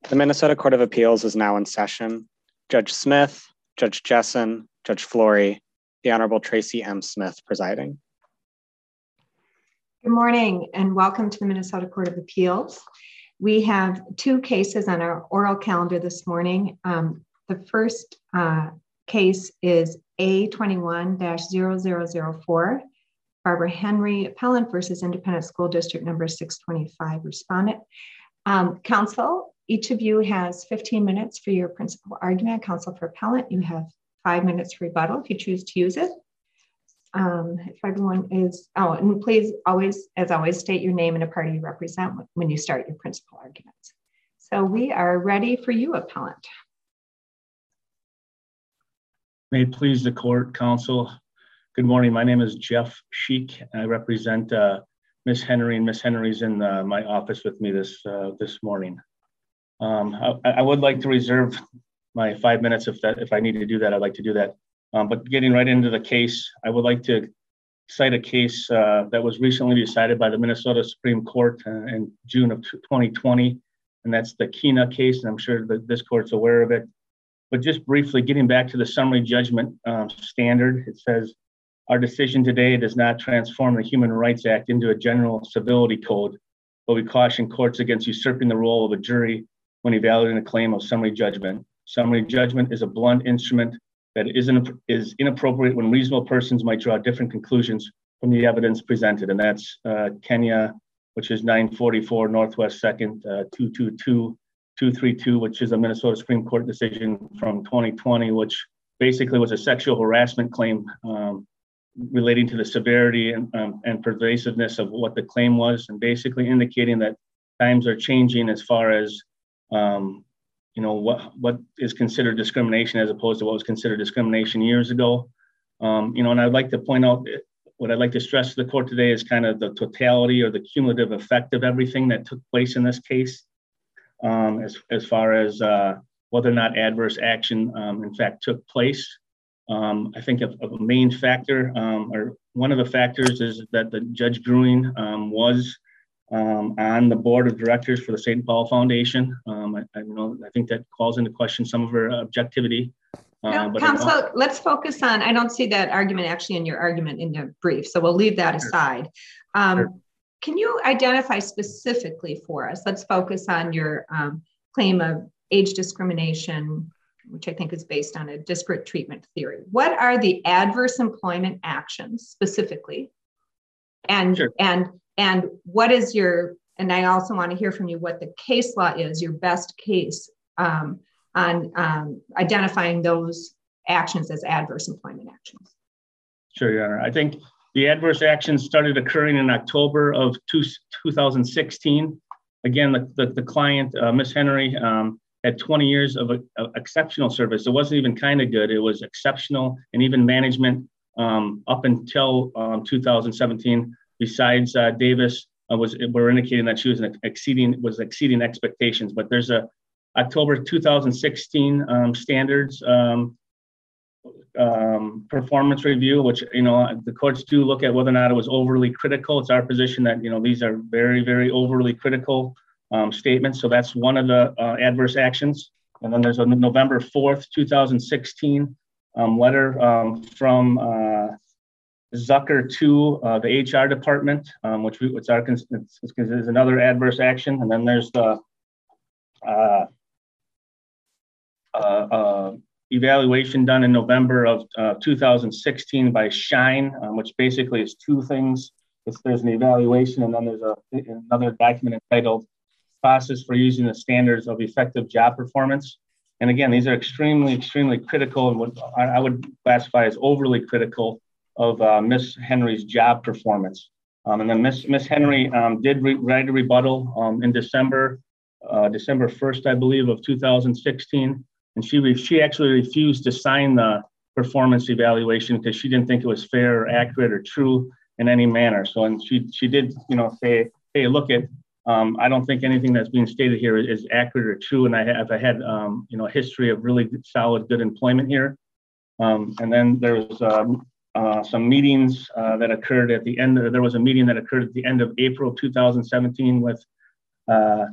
The Minnesota Court of Appeals is now in session. Judge Smith, Judge Jessen, Judge Flory, the Honorable Tracy M. Smith presiding. Good morning and welcome to the Minnesota Court of Appeals. We have two cases on our oral calendar this morning. The first case is A21-0004, Barbara Henry, appellant versus Independent School District number 625, respondent. Counsel, each of you has 15 minutes for your principal argument. Counsel for appellant, you have 5 minutes for rebuttal if you choose to use it. If everyone is, and please always, as always, state your name and a party you represent when you start your principal arguments. So we are ready for you, appellant. May it please the court, counsel. Good morning. My name is Jeff Sheik. I represent Ms. Henry, and Ms. Henry's in my office with me this morning. I would like to reserve my 5 minutes if I need to do that. I'd like to do that. But getting right into the case, I would like to cite a case that was recently decided by the Minnesota Supreme Court in June of 2020, and that's the Kina case. And I'm sure that this court's aware of it. But just briefly, getting back to the summary judgment standard, it says, our decision today does not transform the Human Rights Act into a general civility code, but we caution courts against usurping the role of a jury when evaluating a claim of summary judgment. Summary judgment is a blunt instrument that is inappropriate when reasonable persons might draw different conclusions from the evidence presented. And that's Kenya, which is 944 Northwest 2nd, 222-232, which is a Minnesota Supreme Court decision from 2020, which basically was a sexual harassment claim relating to the severity and pervasiveness of what the claim was, and basically indicating that times are changing as far as what is considered discrimination as opposed to what was considered discrimination years ago. And I'd like to point out, what I'd like to stress to the court today is kind of the totality or the cumulative effect of everything that took place in this case, as far as whether or not adverse action in fact took place. I think a main factor, or one of the factors, is that the Judge Gruing was on the board of directors for the St. Paul Foundation. I think that calls into question some of her objectivity. Counsel, let's focus on, I don't see that argument actually in your argument in the brief, so we'll leave that aside. Sure. Can you identify specifically for us, let's focus on your claim of age discrimination, which I think is based on a disparate treatment theory. What are the adverse employment actions specifically? And sure. And what is your, and I also want to hear from you what the case law is, your best case on identifying those actions as adverse employment actions. Sure, Your Honor. I think the adverse actions started occurring in October of 2016. Again, the client, Ms. Henry, had 20 years of exceptional service. It wasn't even kind of good. It was exceptional, and even management up until 2017. Besides Davis, were indicating that she was exceeding expectations. But there's a October 2016 standards performance review, which the courts do look at whether or not it was overly critical. It's our position that these are very, very overly critical statements. So that's one of the adverse actions. And then there's a November 4th, 2016 letter from Zucker to the HR department, which is another adverse action. And then there's the evaluation done in November of 2016 by Shine, which basically is two things. There's an evaluation, and then there's another document entitled Process for Using the Standards of Effective Job Performance. And again, these are extremely, extremely critical, and what I would classify as overly critical of Ms. Henry's job performance. And then Ms. Henry did write a rebuttal in December 1st, I believe, of 2016. And she actually refused to sign the performance evaluation because she didn't think it was fair or accurate or true in any manner. So, and she did, say, hey, look at, I don't think anything that's being stated here is accurate or true. And I had, a history of really solid, good employment here. And then there was some meetings that occurred at the end. There was a meeting that occurred at the end of April 2017 with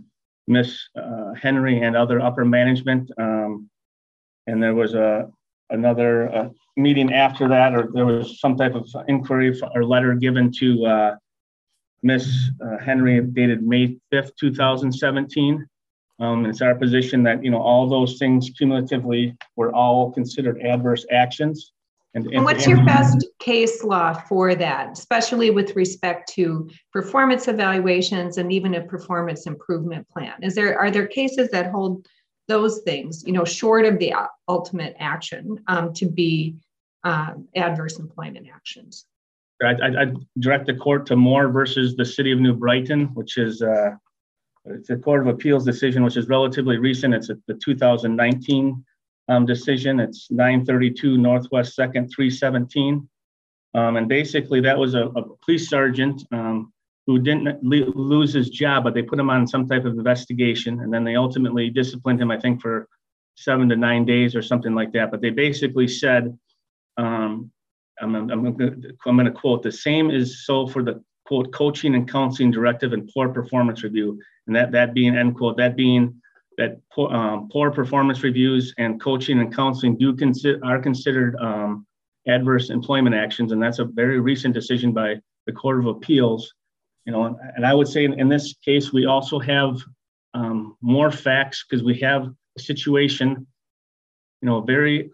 Miss Henry and other upper management. And there was another meeting after that, or there was some type of inquiry or letter given to Miss Henry dated May 5th, 2017. It's our position that, all those things cumulatively were all considered adverse actions. And what's your best case law for that, especially with respect to performance evaluations and even a performance improvement plan? Are there cases that hold those things, short of the ultimate action, to be adverse employment actions? I direct the court to Moore versus the City of New Brighton, which is it's a Court of Appeals decision, which is relatively recent. It's the 2019 decision. It's 932 Northwest 2nd 317. And basically that was a police sergeant who didn't lose his job, but they put him on some type of investigation. And then they ultimately disciplined him, I think, for 7 to 9 days or something like that. But they basically said, I'm going to quote, the same is so for the quote coaching and counseling directive and poor performance review. And that being, end quote, that being that poor performance reviews and coaching and counseling are considered adverse employment actions. And that's a very recent decision by the Court of Appeals. And I would say in this case, we also have more facts because we have a situation, very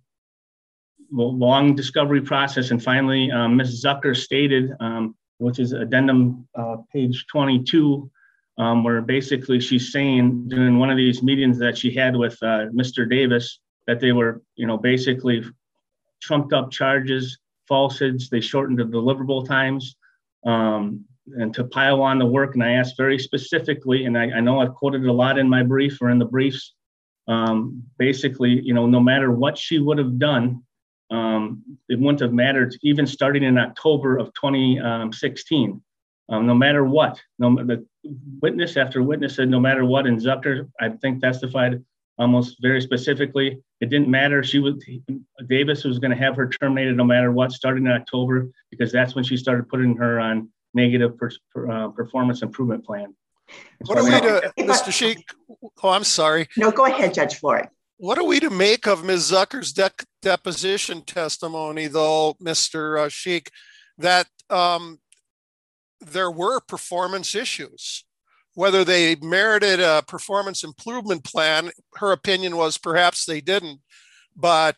long discovery process. And finally, Ms. Zucker stated, which is addendum page 22, where basically she's saying during one of these meetings that she had with Mr. Davis that they were, basically trumped up charges, falsehoods. They shortened the deliverable times and to pile on the work. And I asked very specifically, and I know I've quoted a lot in my brief or in the briefs, basically, no matter what she would have done, it wouldn't have mattered, even starting in October of 2016. No matter what, the witness after witness said, no matter what, and Zucker, I think, testified almost very specifically, it didn't matter. Davis was going to have her terminated no matter what, starting in October, because that's when she started putting her on negative performance improvement plan. What are we to, Mr. Sheik? Oh, I'm sorry. No, go ahead, Judge Flory. What are we to make of Ms. Zucker's deposition testimony, though, Mr. Sheik, that there were performance issues? Whether they merited a performance improvement plan, her opinion was perhaps they didn't, but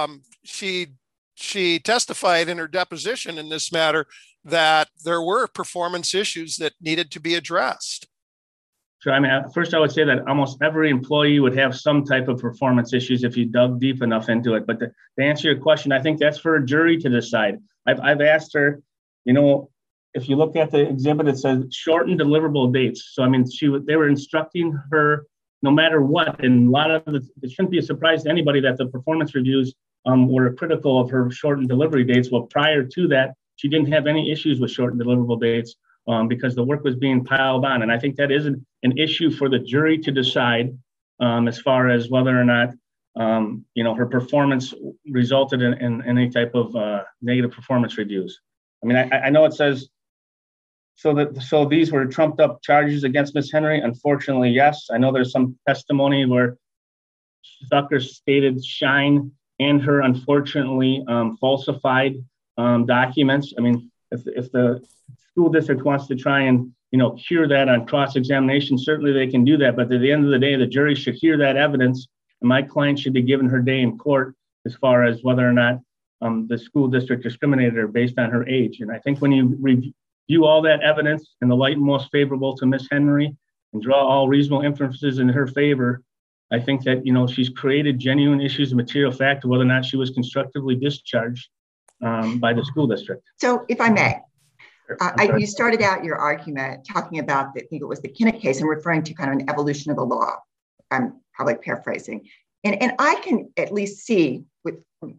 she testified in her deposition in this matter that there were performance issues that needed to be addressed. So, first I would say that almost every employee would have some type of performance issues if you dug deep enough into it. But to answer your question, I think that's for a jury to decide. I've asked her, if you look at the exhibit, it says shortened deliverable dates. So, they were instructing her no matter what. And a lot of it shouldn't be a surprise to anybody that the performance reviews were critical of her shortened delivery dates. Well, prior to that, she didn't have any issues with shortened deliverable dates because the work was being piled on. And I think that is an issue for the jury to decide as far as whether or not, her performance resulted in any type of negative performance reviews. I know it says, so these were trumped up charges against Ms. Henry. Unfortunately, yes. I know there's some testimony where Zucker stated Shine and her unfortunately falsified documents. If the school district wants to try and cure that on cross-examination, certainly they can do that. But at the end of the day, the jury should hear that evidence, and my client should be given her day in court as far as whether or not the school district discriminated her based on her age. And I think when you review all that evidence in the light most favorable to Ms. Henry and draw all reasonable inferences in her favor, I think that she's created genuine issues of material fact whether or not she was constructively discharged by the school district. So, if I may, you started out your argument talking about, I think it was the Kinnick case, and referring to kind of an evolution of the law. I'm probably paraphrasing, and I can at least see, with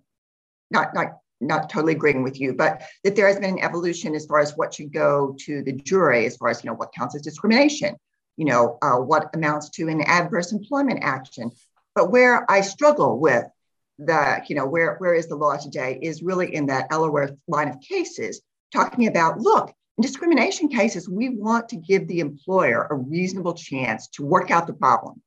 not totally agreeing with you, but that there has been an evolution as far as what should go to the jury, as far as what counts as discrimination, what amounts to an adverse employment action. But where I struggle with where is the law today is really in that Ellerworth line of cases, talking about, look, In discrimination cases, we want to give the employer a reasonable chance to work out the problem.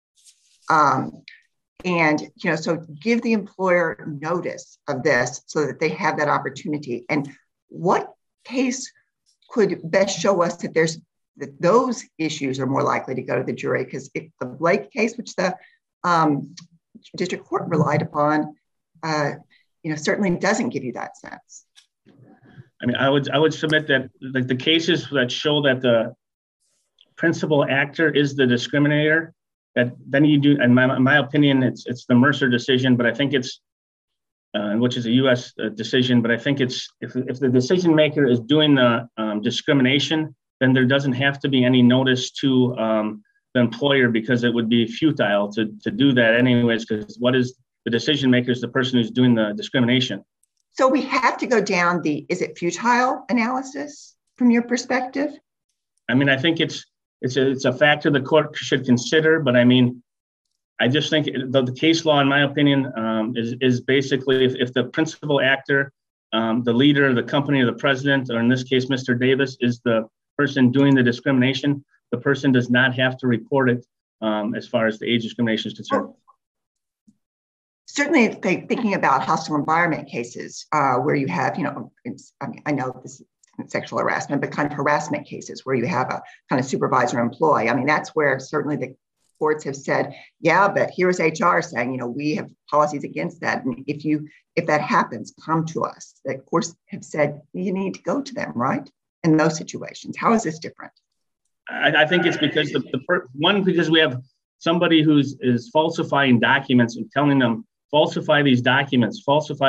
So give the employer notice of this so that they have that opportunity. And what case could best show us that those issues are more likely to go to the jury? Because if the Blake case, which the district court relied upon, certainly doesn't give you that sense. I mean, I would submit that like the cases that show that the principal actor is the discriminator, that then you do, in my opinion, it's the Mercer decision, but I think it's, which is a U.S. decision, but I think it's, if the decision maker is doing the discrimination, then there doesn't have to be any notice to the employer, because it would be futile to do that anyways, because what is the decision maker is the person who's doing the discrimination. So we have to go down is it futile analysis from your perspective? I mean, I think it's a factor the court should consider, but I mean, I just think the case law, in my opinion, is basically if the principal actor, the leader, the company, or the president, or in this case, Mr. Davis, is the person doing the discrimination, the person does not have to report it as far as the age discrimination is concerned. Well, certainly, thinking about hostile environment cases where you have, I know this is sexual harassment, but kind of harassment cases where you have a kind of supervisor employee. I mean, that's where certainly the courts have said, yeah, but here's HR saying, we have policies against that. And if that happens, come to us. The courts have said you need to go to them, right? In those situations. How is this different? I think it's because because we have somebody is falsifying documents and telling them, falsify these documents.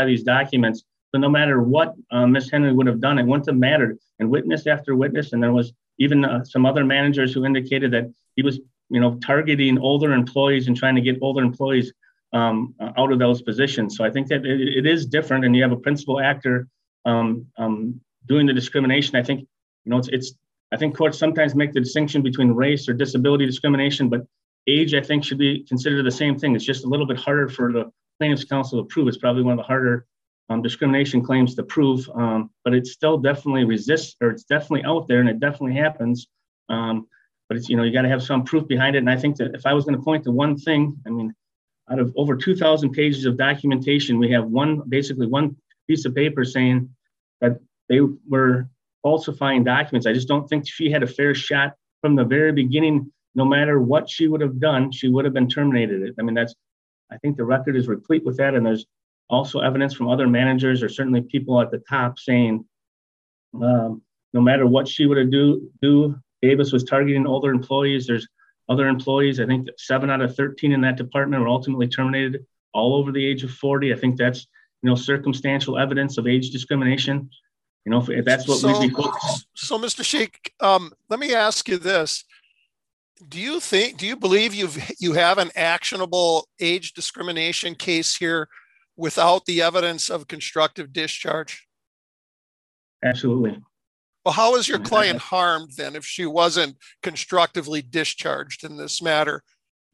So no matter what Ms. Henry would have done, it wouldn't have mattered. And witness after witness, and there was even some other managers who indicated that he was, targeting older employees and trying to get older employees out of those positions. So I think that it is different, and you have a principal actor doing the discrimination. I think, I think courts sometimes make the distinction between race or disability discrimination, but age, I think, should be considered the same thing. It's just a little bit harder for the plaintiff's counsel to prove. It's probably one of the harder discrimination claims to prove, but it still definitely resists, or it's definitely out there, and it definitely happens. But it's, you got to have some proof behind it. And I think that if I was going to point to one thing, I mean, out of over 2,000 pages of documentation, we have basically one piece of paper saying that they were falsifying documents. I just don't think she had a fair shot from the very beginning. No matter what she would have done, she would have been terminated. I mean, I think the record is replete with that. And there's also evidence from other managers, or certainly people at the top, saying no matter what she would have do, Davis was targeting older employees. There's other employees. I think 7 out of 13 in that department were ultimately terminated, all over the age of 40. I think that's circumstantial evidence of age discrimination. If that's what we'd be focused. So, Mr. Sheik, let me ask you this: do you believe you have an actionable age discrimination case here without the evidence of constructive discharge? Absolutely. Well, how is your client harmed then if she wasn't constructively discharged in this matter?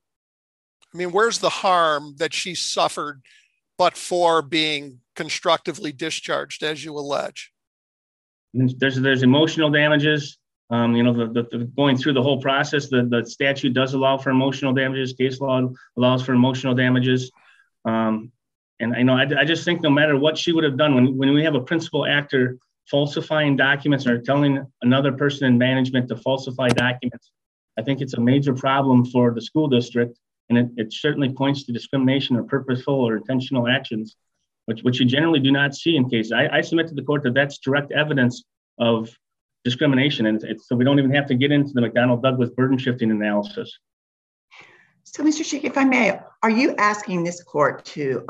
I mean, where's the harm that she suffered but for being constructively discharged, as you allege? There's emotional damages. Going through the whole process, the statute does allow for emotional damages. Case law allows for emotional damages. And I just think no matter what she would have done, when we have a principal actor falsifying documents or telling another person in management to falsify documents, I think it's a major problem for the school district. And it certainly points to discrimination or purposeful or intentional actions, which you generally do not see in cases. I submit to the court that that's direct evidence of discrimination. And so we don't even have to get into the McDonnell-Douglas burden shifting analysis. So, Mr. Sheik, if I may, are you asking this court to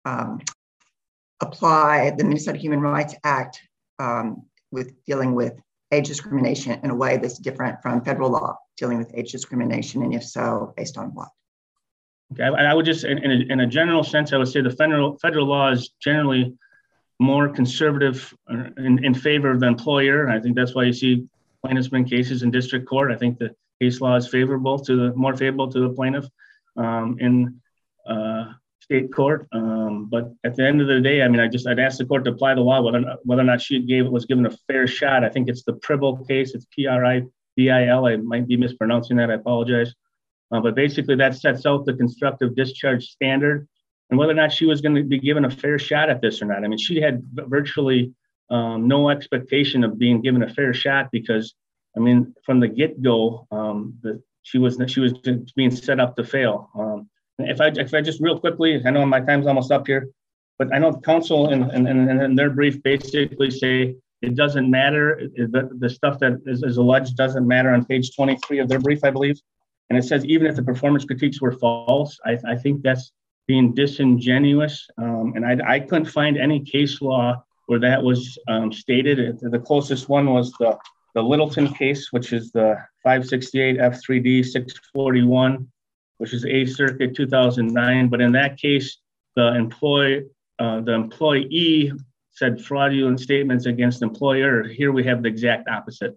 apply the Minnesota Human Rights Act with dealing with age discrimination in a way that's different from federal law dealing with age discrimination? And if so, based on what? Okay, I would just, in a general sense, I would say the federal law is generally more conservative in favor of the employer. I think that's why you see plaintiffs bring cases in district court. I think the case law is more favorable to the plaintiff in state court. But at the end of the day, I mean, I'd ask the court to apply the law, whether or not she was given a fair shot. I think it's the Pribble case. It's Pribil. I might be mispronouncing that. I apologize. But basically that sets out the constructive discharge standard and whether or not she was going to be given a fair shot at this or not. I mean, she had virtually no expectation of being given a fair shot because, I mean, from the get-go, she was being set up to fail. If I just real quickly, I know my time's almost up here, but I know counsel in their brief basically say it doesn't matter. The stuff that is alleged doesn't matter on page 23 of their brief, I believe. And it says, even if the performance critiques were false, I think that's being disingenuous. And I couldn't find any case law where that was stated. The closest one was the Littleton case, which is the 568 F3D 641, which is 8th Circuit 2009. But in that case, the employee said fraudulent statements against employer. Here we have the exact opposite.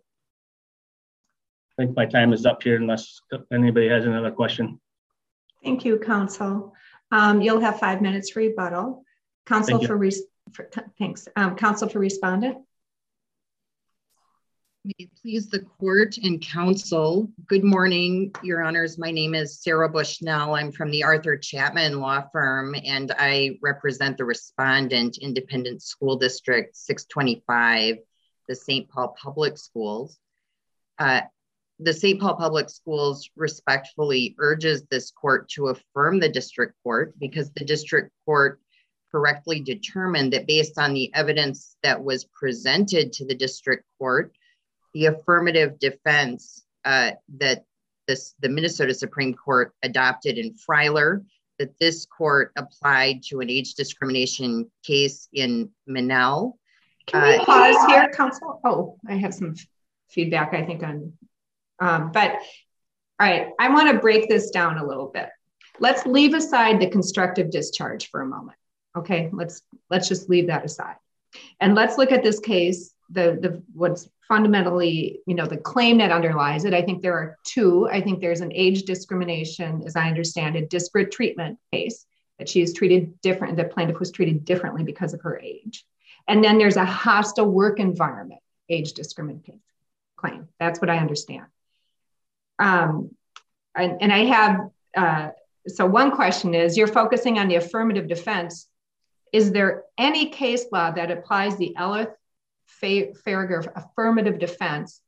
I think my time is up here unless anybody has another question. Thank you, counsel. You'll have 5 minutes for rebuttal. Counsel thanks. Counsel for respondent. May it please the court and counsel. Good morning, your honors. My name is Sarah Bushnell. I'm from the Arthur Chapman Law Firm, and I represent the respondent, Independent School District 625, the St. Paul Public Schools. The St. Paul Public Schools respectfully urges this court to affirm the district court because the district court correctly determined that based on the evidence that was presented to the district court, the affirmative defense that the Minnesota Supreme Court adopted in Freiler, that this court applied to an age discrimination case in Minnell. Can we pause here, counsel? Oh, I have some feedback, I think, on, but all right, I want to break this down a little bit. Let's leave aside the constructive discharge for a moment. Okay, let's just leave that aside. And let's look at this case, what's fundamentally, the claim that underlies it. I think there are two. I think there's an age discrimination, as I understand it, disparate treatment case that she is treated different, the plaintiff was treated differently because of her age. And then there's a hostile work environment age discrimination claim. That's what I understand. And I have, so one question is, you're focusing on the affirmative defense. Is there any case law that applies the Ellis-Faragher affirmative defense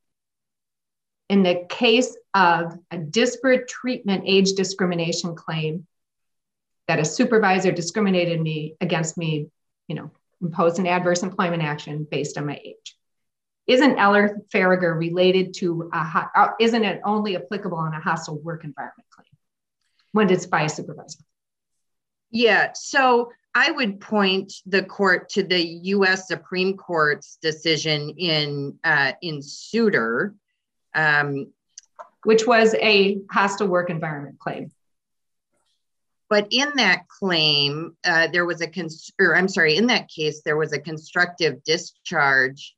in the case of a disparate treatment age discrimination claim that a supervisor discriminated against me, imposed an adverse employment action based on my age? Isn't Ellis-Faragher related to, isn't it only applicable on a hostile work environment claim when it's by a supervisor? Yeah, so I would point the court to the U.S. Supreme Court's decision in Souter, which was a hostile work environment claim. But in that claim, there was in that case, there was a constructive discharge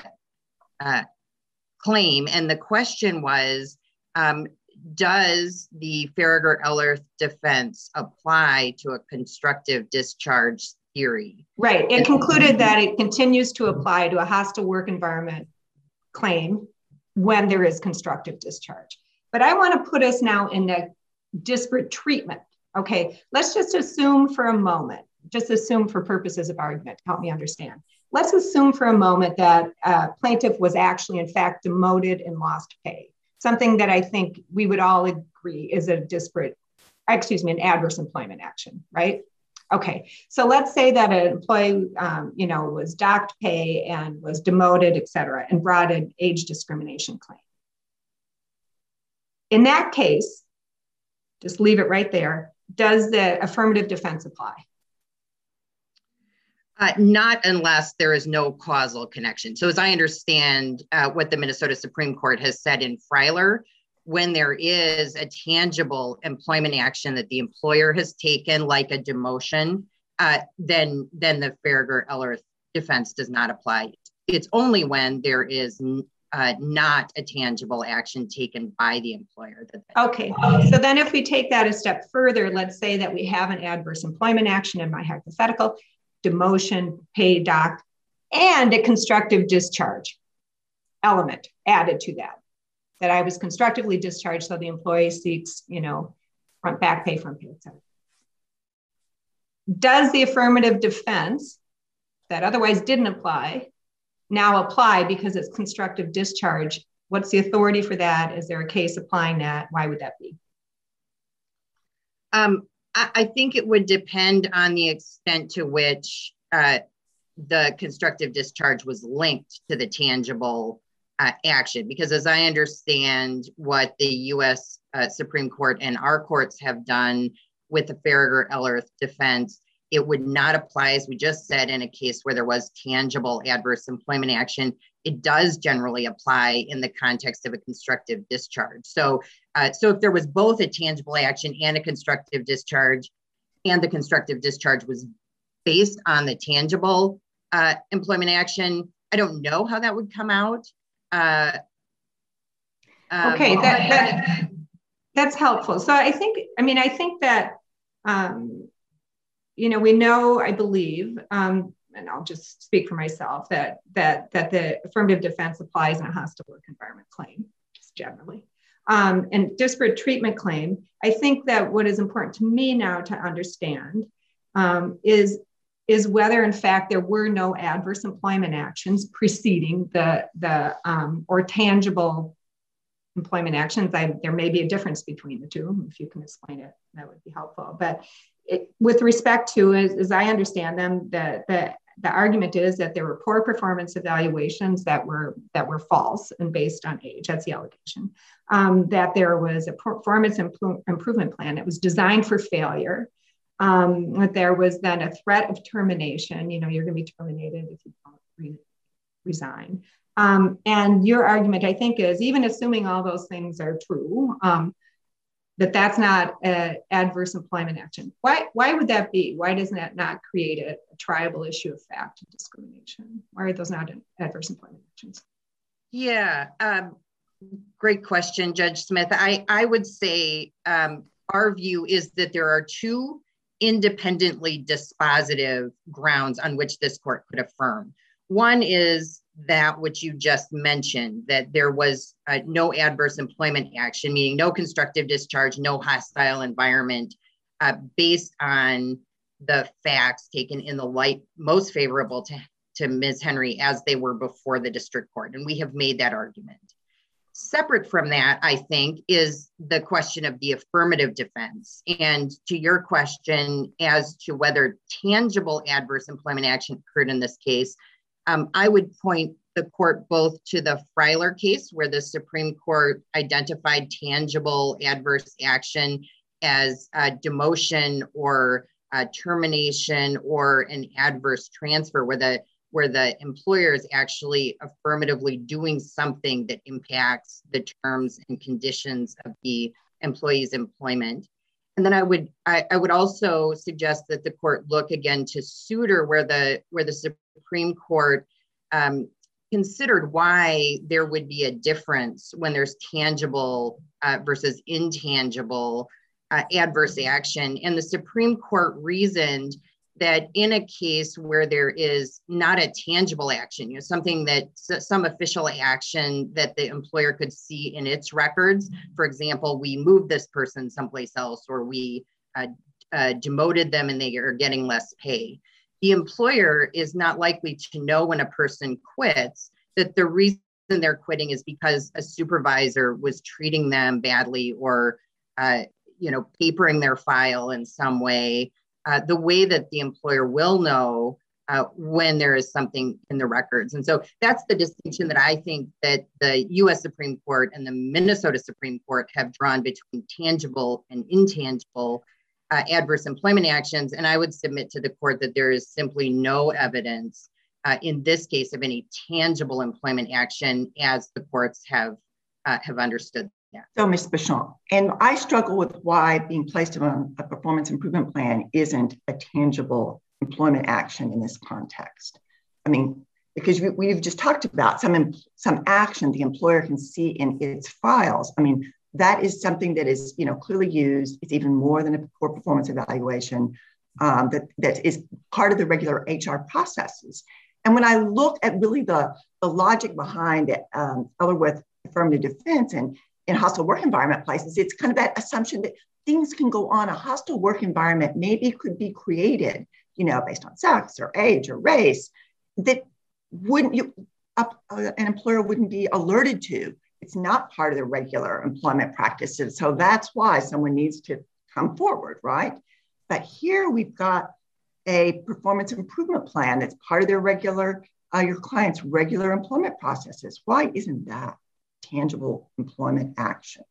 claim. And the question was, does the Faragher-Ellis defense apply to a constructive discharge theory? Right. It concluded that it continues to apply to a hostile work environment claim when there is constructive discharge. But I want to put us now in the disparate treatment. Okay, let's just assume for a moment, just assume for purposes of argument, help me understand. Let's assume for a moment that plaintiff was actually, in fact, demoted and lost pay. Something that I think we would all agree is an adverse employment action, right? Okay, so let's say that an employee, was docked pay and was demoted, et cetera, and brought an age discrimination claim. In that case, just leave it right there. Does the affirmative defense apply? Not unless there is no causal connection. So as I understand what the Minnesota Supreme Court has said in Freiler, when there is a tangible employment action that the employer has taken, like a demotion, then the Faragher-Ellis defense does not apply. It's only when there is not a tangible action taken by the employer. Okay, so then if we take that a step further, let's say that we have an adverse employment action in my hypothetical, demotion, pay dock, and a constructive discharge element added to that I was constructively discharged, so the employee seeks, front back pay, front pay, et cetera. Does the affirmative defense that otherwise didn't apply now apply because it's constructive discharge? What's the authority for that? Is there a case applying that? Why would that be? I think it would depend on the extent to which the constructive discharge was linked to the tangible action. Because as I understand what the U.S. Supreme Court and our courts have done with the Farragher-Ellerth defense, it would not apply, as we just said, in a case where there was tangible adverse employment action. It does generally apply in the context of a constructive discharge. So if there was both a tangible action and a constructive discharge, and the constructive discharge was based on the tangible employment action, I don't know how that would come out. Okay, that's helpful. So I think that, we know, I believe, and I'll just speak for myself, that the affirmative defense applies in a hostile work environment claim, just generally. And disparate treatment claim, I think that what is important to me now to understand is whether, in fact, there were no adverse employment actions preceding or tangible employment actions. There may be a difference between the two. If you can explain it, that would be helpful. But with respect to, as I understand them, the argument is that there were poor performance evaluations that were false and based on age. That's the allegation. That there was a performance improvement plan that was designed for failure. That there was then a threat of termination. You're going to be terminated if you don't resign. And your argument, I think, is even assuming all those things are true, that's not an adverse employment action. Why would that be? Why doesn't that not create a triable issue of fact and discrimination? Why are those not adverse employment actions? Yeah, great question, Judge Smith. I would say our view is that there are two independently dispositive grounds on which this court could affirm. One is that which you just mentioned, that there was no adverse employment action, meaning no constructive discharge, no hostile environment, based on the facts taken in the light most favorable to Ms. Henry as they were before the district court. And we have made that argument. Separate from that, I think, is the question of the affirmative defense. And to your question as to whether tangible adverse employment action occurred in this case, I would point the court both to the Freiler case, where the Supreme Court identified tangible adverse action as demotion or termination or an adverse transfer, where the employer is actually affirmatively doing something that impacts the terms and conditions of the employee's employment. And then I would also suggest that the court look again to Souter, where the Supreme Court considered why there would be a difference when there's tangible versus intangible adverse action. And the Supreme Court reasoned that in a case where there is not a tangible action, something that some official action that the employer could see in its records, for example, we moved this person someplace else, or we demoted them and they are getting less pay. The employer is not likely to know when a person quits that the reason they're quitting is because a supervisor was treating them badly or, papering their file in some way. The way that the employer will know when there is something in the records. And so that's the distinction that I think that the US Supreme Court and the Minnesota Supreme Court have drawn between tangible and intangible adverse employment actions. And I would submit to the court that there is simply no evidence in this case of any tangible employment action as the courts have understood. Yeah. So, Ms. Beauchamp, and I struggle with why being placed on a performance improvement plan isn't a tangible employment action in this context. I mean, because we've just talked about some action the employer can see in its files. I mean, that is something that is, clearly used. It's even more than a poor performance evaluation that is part of the regular HR processes. And when I look at really the logic behind it, with affirmative defense and in hostile work environment places, it's kind of that assumption that things can go on. A hostile work environment maybe could be created, based on sex or age or race, that an employer wouldn't be alerted to. It's not part of the regular employment practices. So that's why someone needs to come forward, right? But here we've got a performance improvement plan that's part of their your client's regular employment processes. Why isn't that tangible employment action?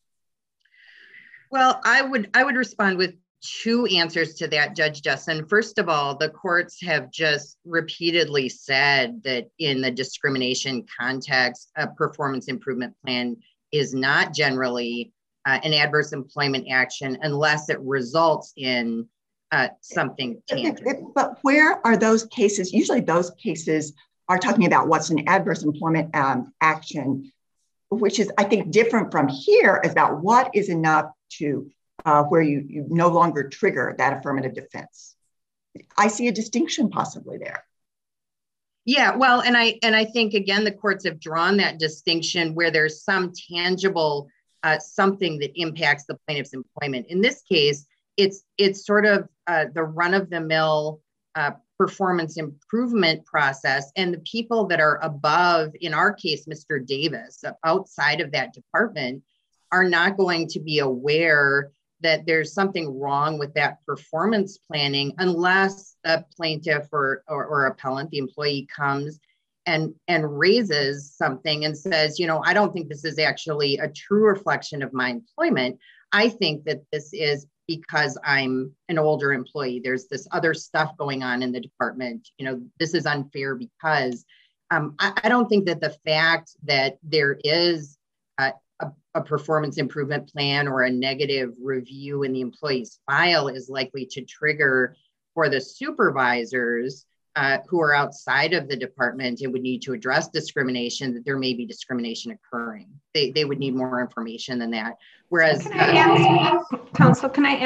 Well, I would respond with two answers to that, Judge Jessen. First of all, the courts have just repeatedly said that in the discrimination context, a performance improvement plan is not generally an adverse employment action unless it results in something tangible. But where are those cases? Usually those cases are talking about what's an adverse employment action, which is, I think, different from here, is about what is enough to where you no longer trigger that affirmative defense. I see a distinction possibly there. Yeah, well, and I think, again, the courts have drawn that distinction where there's some tangible something that impacts the plaintiff's employment. In this case, it's sort of the run-of-the-mill performance improvement process, and the people that are above, in our case, Mr. Davis, outside of that department, are not going to be aware that there's something wrong with that performance planning unless a plaintiff or appellant, the employee, comes and raises something and says, I don't think this is actually a true reflection of my employment. I think that this is because I'm an older employee. There's this other stuff going on in the department. This is unfair because I don't think that the fact that there is a performance improvement plan or a negative review in the employee's file is likely to trigger for the supervisors who are outside of the department and would need to address discrimination, that there may be discrimination occurring. They would need more information than that. Whereas— Can I ask, counsel,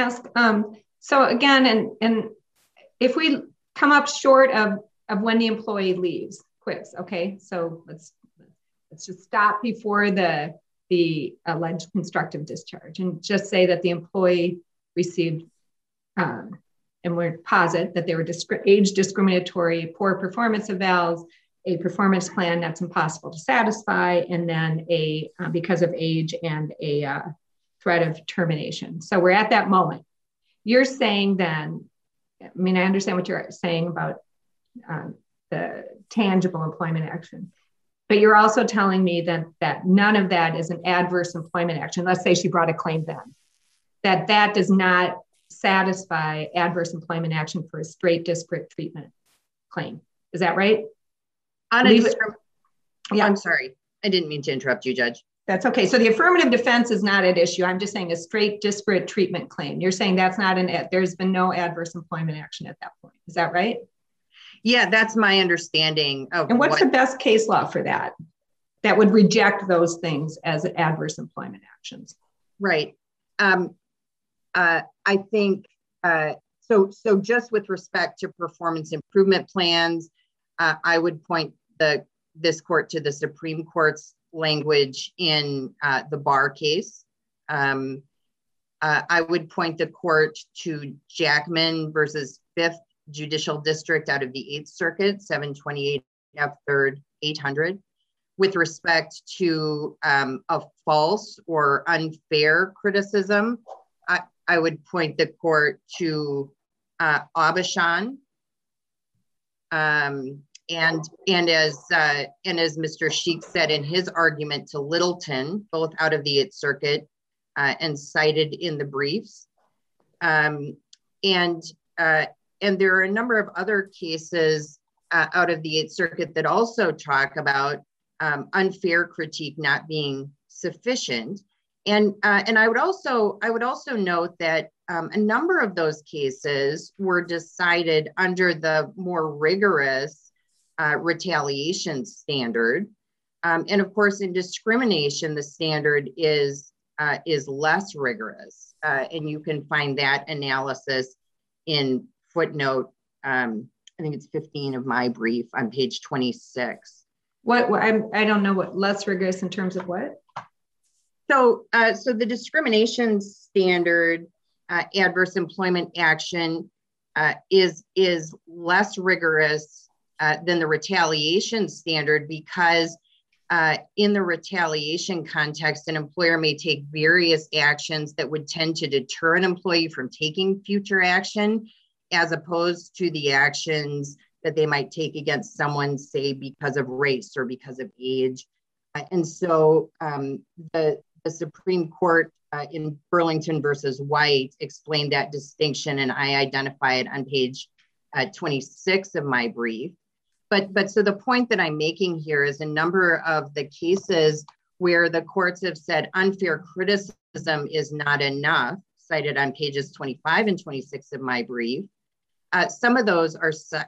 so again, and if we come up short of when the employee leaves, quits, okay? So let's just stop before the alleged constructive discharge and just say that the employee received, and we're posit that they were age discriminatory, poor performance evals, a performance plan that's impossible to satisfy, and then because of age and a threat of termination. So we're at that moment. You're saying then, I understand what you're saying about the tangible employment action. But you're also telling me that none of that is an adverse employment action. Let's say she brought a claim then, that does not satisfy adverse employment action for a straight disparate treatment claim. Is that right? I'm sorry. I didn't mean to interrupt you, Judge. That's okay. So the affirmative defense is not at issue. I'm just saying a straight disparate treatment claim. You're saying that's not there's been no adverse employment action at that point. Is that right? Yeah, that's my understanding of— And what's the best case law for that would reject those things as adverse employment actions? Right. I think, so just with respect to performance improvement plans, I would point this court to the Supreme Court's language in the Barr case. I would point the court to Jackman versus 5th Judicial District out of the 8th Circuit, 728 F 3rd 800, with respect to a false or unfair criticism. I would point the court to Aubuchon, and as Mr. Sheik said in his argument to Littleton, both out of the 8th Circuit and cited in the briefs, and there are a number of other cases out of the 8th Circuit that also talk about unfair critique not being sufficient. And I would also note that a number of those cases were decided under the more rigorous retaliation standard. And of course, in discrimination, the standard is less rigorous. And you can find that analysis in footnote, I think it's 15 of my brief on page 26. I don't know what less rigorous in terms of what? So the discrimination standard, adverse employment action, is less rigorous than the retaliation standard, because in the retaliation context, an employer may take various actions that would tend to deter an employee from taking future action, as opposed to the actions that they might take against someone, say, because of race or because of age. And so the Supreme Court in Burlington versus White explained that distinction, and I identify it on page 26 of my brief. But so the point that I'm making here is a number of the cases where the courts have said unfair criticism is not enough, cited on pages 25 and 26 of my brief. Some of those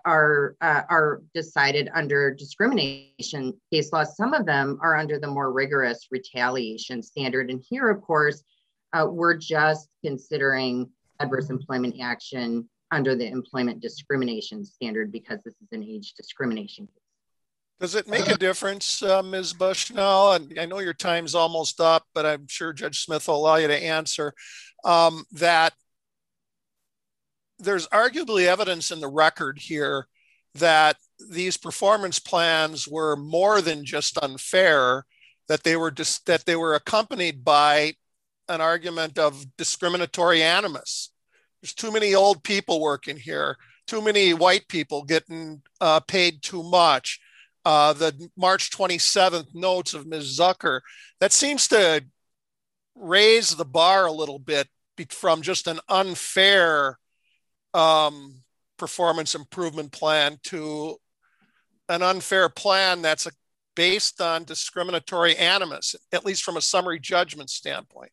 are decided under discrimination case law. Some of them are under the more rigorous retaliation standard. And here, of course, we're just considering adverse employment action under the employment discrimination standard, because this is an age discrimination case. Does it make a difference, Ms. Bushnell? And I know your time's almost up, but I'm sure Judge Smith will allow you to answer, that there's arguably evidence in the record here that these performance plans were more than just unfair, that they were accompanied by an argument of discriminatory animus. There's too many old people working here, too many white people getting paid too much. The March 27th notes of Ms. Zucker, that seems to raise the bar a little bit from just an unfair performance improvement plan to an unfair plan that's based on discriminatory animus, at least from a summary judgment standpoint.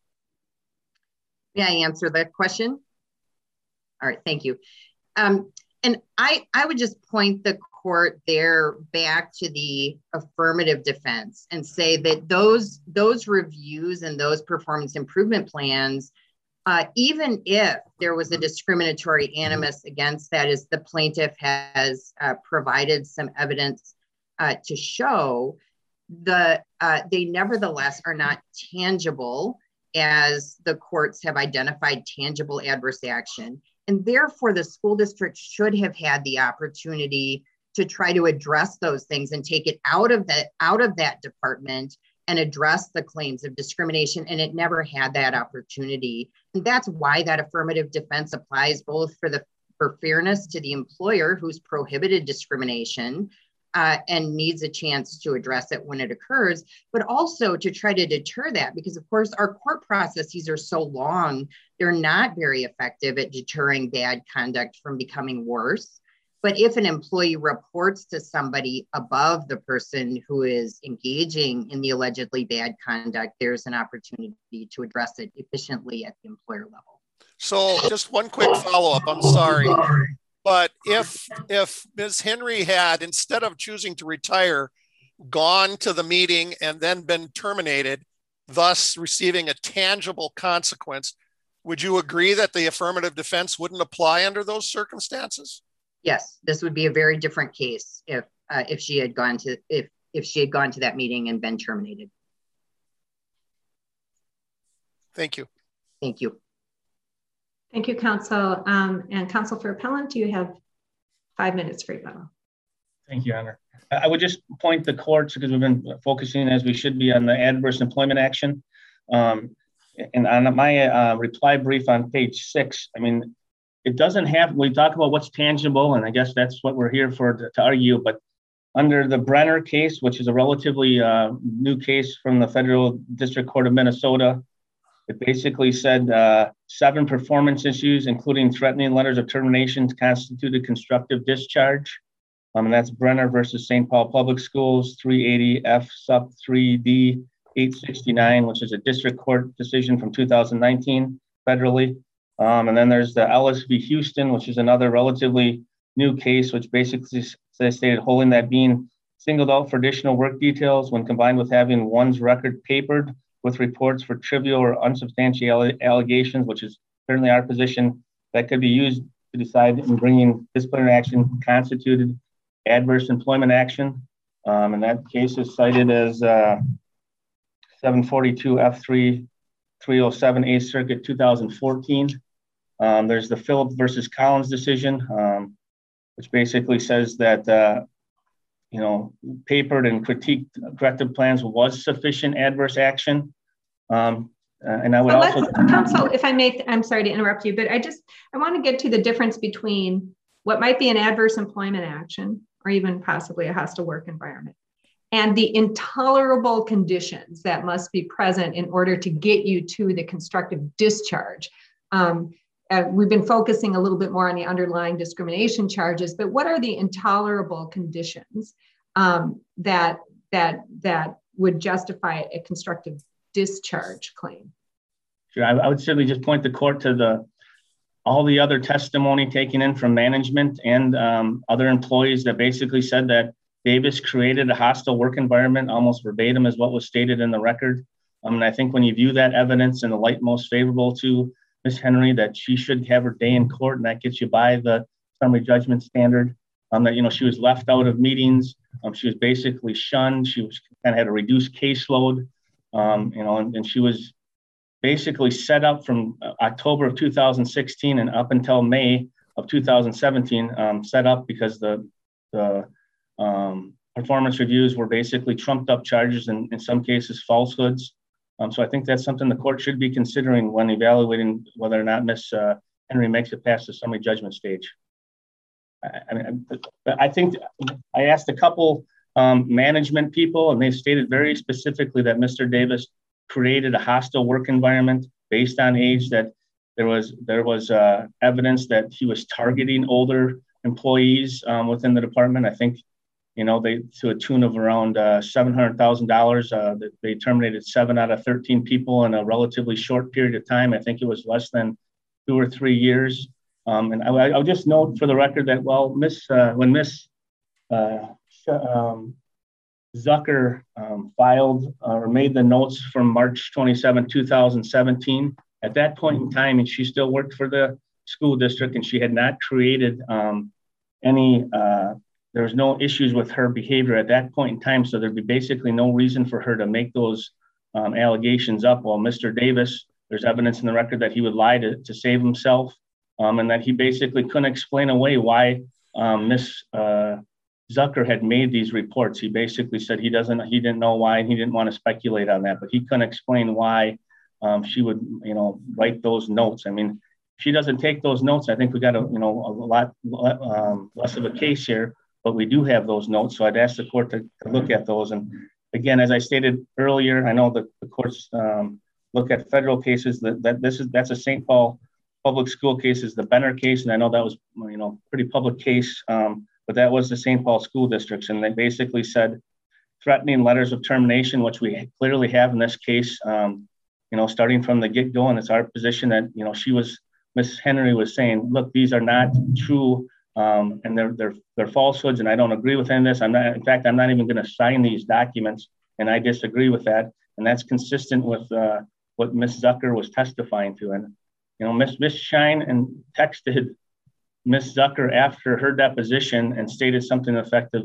May I answer that question? All right, thank you. And I would just point the court there back to the affirmative defense and say that those reviews and those performance improvement plans, even if there was a discriminatory animus against that, as the plaintiff has provided some evidence to show, they nevertheless are not tangible, as the courts have identified tangible adverse action. And therefore, the school district should have had the opportunity to try to address those things and take it out of that department and address the claims of discrimination. And it never had that opportunity. And that's why that affirmative defense applies, both for fairness to the employer who's prohibited discrimination and needs a chance to address it when it occurs, but also to try to deter that, because of course our court processes are so long, they're not very effective at deterring bad conduct from becoming worse. But if an employee reports to somebody above the person who is engaging in the allegedly bad conduct, there's an opportunity to address it efficiently at the employer level. So just one quick follow-up, I'm sorry. But if Ms. Henry had, instead of choosing to retire, gone to the meeting and then been terminated, thus receiving a tangible consequence, would you agree that the affirmative defense wouldn't apply under those circumstances? Yes, this would be a very different case if she had gone to that meeting and been terminated. Thank you. Thank you. Thank you, counsel. And counsel for appellant, you have 5 minutes for rebuttal. Thank you, Honor. I would just point the courts, because we've been focusing, as we should be, on the adverse employment action. And on my reply brief on page 6, I mean, it doesn't have, we talk about what's tangible, and I guess that's what we're here for, to argue, but under the Brenner case, which is a relatively new case from the Federal District Court of Minnesota, it basically said 7 performance issues, including threatening letters of termination, constituted constructive discharge. And that's Brenner versus St. Paul Public Schools, 380 F sub 3D 869, which is a district court decision from 2019 federally. And then there's the Ellis v. Houston, which is another relatively new case, which basically So I stated, holding that being singled out for additional work details when combined with having one's record papered with reports for trivial or unsubstantiated allegations, which is certainly our position, that could be used to decide in bringing disciplinary action constituted adverse employment action. And that case is cited as 742 F3 307 8th Circuit 2014. There's the Phillips versus Collins decision, which basically says that papered and critiqued corrective plans was sufficient adverse action. And I would counsel, if I may, I'm sorry to interrupt you, but I want to get to the difference between what might be an adverse employment action or even possibly a hostile work environment and the intolerable conditions that must be present in order to get you to the constructive discharge. We've been focusing a little bit more on the underlying discrimination charges, but what are the intolerable conditions that would justify a constructive discharge claim? Sure, I would certainly just point the court to all the other testimony taken in from management and other employees that basically said that Davis created a hostile work environment, almost verbatim as what was stated in the record. And I think when you view that evidence in the light most favorable to Ms. Henry, that she should have her day in court, and that gets you by the summary judgment standard. That she was left out of meetings. She was basically shunned. She was kind of had a reduced caseload. And she was basically set up from October of 2016 and up until May of 2017, set up because the performance reviews were basically trumped up charges and in some cases falsehoods. So I think that's something the court should be considering when evaluating whether or not Ms. Henry makes it past the summary judgment stage. I think I asked a couple management people, and they stated very specifically that Mr. Davis created a hostile work environment based on age, that there was evidence that he was targeting older employees within the department. I think, they to a tune of around $700,000. They terminated 7 out of 13 people in a relatively short period of time. I think it was less than 2 or 3 years. And I'll just note for the record that when Miss Zucker filed or made the notes from March 27, 2017, at that point in time, and she still worked for the school district, and she had not created there was no issues with her behavior at that point in time. So there'd be basically no reason for her to make those allegations up. While Mr. Davis, there's evidence in the record that he would lie to save himself, and that he basically couldn't explain away why Miss Zucker had made these reports. He basically said he didn't know why, and he didn't want to speculate on that, but he couldn't explain why she would, write those notes. I mean, if she doesn't take those notes, I think we got a lot less of a case here. But we do have those notes, so I'd ask the court to look at those. And again, as I stated earlier, I know that the courts look at federal cases. That's a St. Paul public school case, is the Benner case, and I know that was pretty public case, but that was the St. Paul school districts, and they basically said threatening letters of termination, which we clearly have in this case. Starting from the get-go, and it's our position that Miss Henry was saying, look, these are not true. And they're falsehoods, and I don't agree with any of this. I'm not even going to sign these documents, and I disagree with that. And that's consistent with what Ms. Zucker was testifying to. And Ms. Shine and texted Ms. Zucker after her deposition and stated something effective.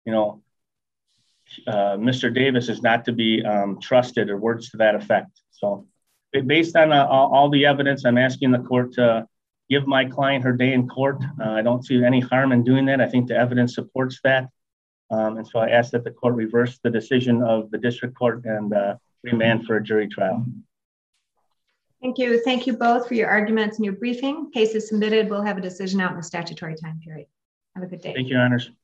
Mr. Davis is not to be trusted, or words to that effect. So, based on all the evidence, I'm asking the court to give my client her day in court. I don't see any harm in doing that. I think the evidence supports that. And so I ask that the court reverse the decision of the district court and remand for a jury trial. Thank you. Thank you both for your arguments and your briefing. Case is submitted. We'll have a decision out in the statutory time period. Have a good day. Thank you, Your Honors.